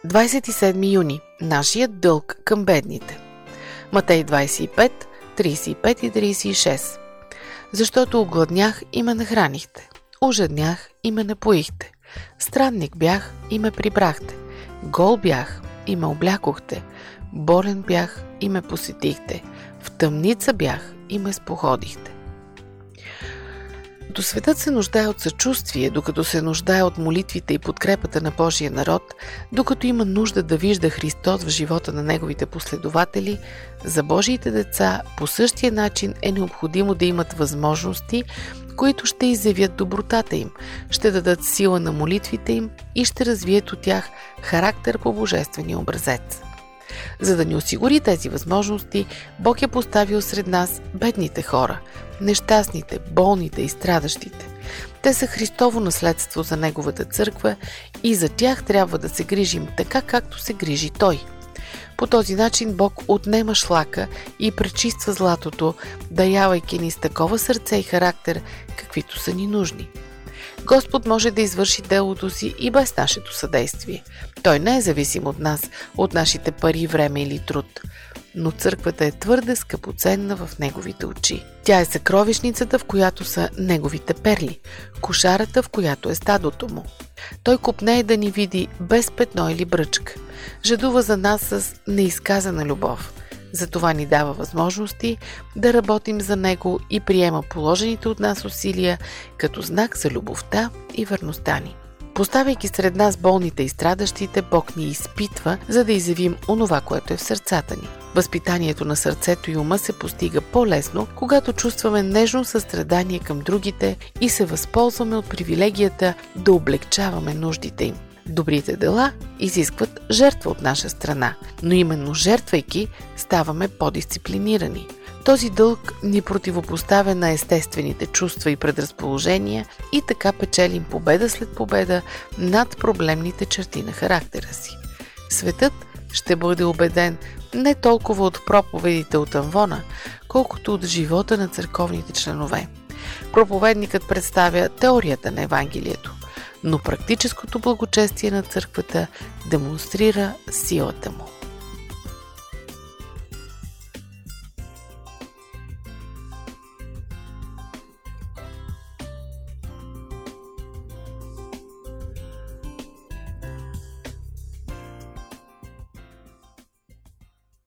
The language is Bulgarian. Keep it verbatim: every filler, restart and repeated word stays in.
двадесет и седми юни. Нашият дълг към бедните. Матей двадесет и пет, тридесет и пет и тридесет и шест. Защото огладнях и ме нахранихте, ужеднях и ме напоихте, странник бях и ме прибрахте, гол бях и ме облякохте, болен бях и ме посетихте, в тъмница бях и ме споходихте. До светът се нуждае от съчувствие, докато се нуждае от молитвите и подкрепата на Божия народ, докато има нужда да вижда Христос в живота на неговите последователи, за Божиите деца по същия начин е необходимо да имат възможности, които ще изявят добротата им, ще дадат сила на молитвите им и ще развият от тях характер по божествения образец. За да ни осигури тези възможности, Бог е поставил сред нас бедните хора, нещастните, болните и страдащите. Те са Христово наследство за Неговата църква и за тях трябва да се грижим така, както се грижи Той. По този начин Бог отнема шлака и пречиства златото, дарявайки ни с такова сърце и характер, каквито са ни нужни. Господ може да извърши делото си и без нашето съдействие. Той не е зависим от нас, от нашите пари, време или труд. Но църквата е твърде скъпоценна в Неговите очи. Тя е съкровищницата, в която са Неговите перли, кошарата, в която е стадото Му. Той копнее да ни види без петно или бръчка. Жадува за нас с неизказана любов. Затова ни дава възможности да работим за Него и приема положените от нас усилия като знак за любовта и верността ни. Поставяйки сред нас болните и страдащите, Бог ни изпитва, за да изявим онова, което е в сърцата ни. Възпитанието на сърцето и ума се постига по-лесно, когато чувстваме нежно състрадание към другите и се възползваме от привилегията да облегчаваме нуждите им. Добрите дела изискват жертва от наша страна, но именно жертвайки ставаме по-дисциплинирани. Този дълг ни противопоставя на естествените чувства и предразположения и така печелим победа след победа над проблемните черти на характера си. Светът ще бъде убеден не толкова от проповедите от амвона, колкото от живота на църковните членове. Проповедникът представя теорията на Евангелието, но практическото благочестие на църквата демонстрира силата му.